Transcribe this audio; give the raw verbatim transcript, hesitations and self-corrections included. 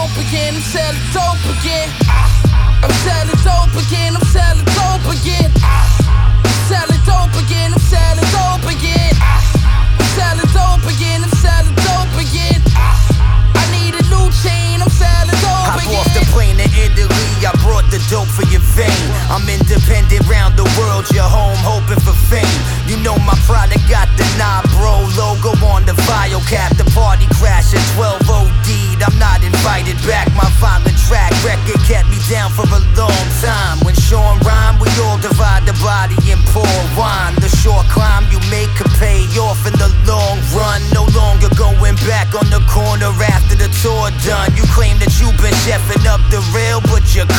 dope again, I'm selling dope again. I'm selling dope again, I'm selling dope again. I'm selling dope again, I'm selling dope again. I'm selling dope again, I'm selling dope again. I need a new chain, I'm selling dope Hop again. off the plane to Italy, I brought the dope for your vein. I'm independent round the world, you're home hoping for fame. You know my product got the Nah Bro logo on the vial cap. The party crashed at twelve O D'd, I'm not invited back. My violent track record kept me down for a long time. When Sean rhyme, we all divide the body and pour wine. The short climb you make could pay off in the long run. No longer going back on the corner after the tour done. You claim that you've been chefing up the rail, but you're